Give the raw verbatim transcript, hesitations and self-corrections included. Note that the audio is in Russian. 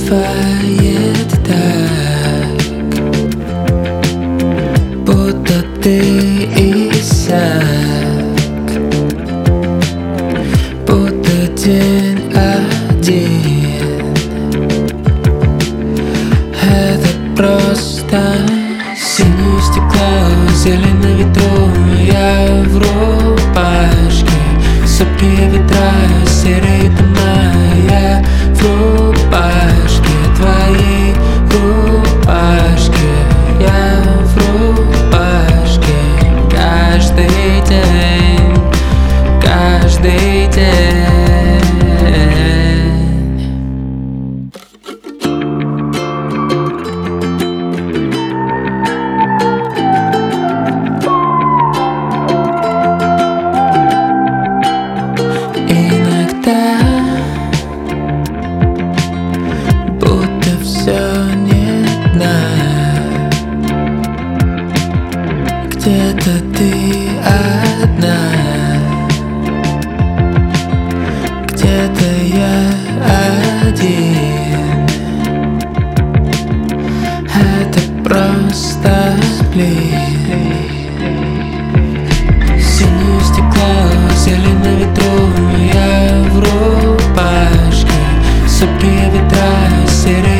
бывает так, будто ты Исаак, будто день один. Это просто синее стекло, зелень на ветру. Я в рубашке, сопли ветра, серые дома. Я в рубашке, твоей рубашке. Я в рубашке каждый день, каждый день. Иногда будто все не знаю, где-то ты одна, где-то я один. Это просто сплин. Синее стекло, зелень на ветру. Я в рубашке, сопли ветра, серые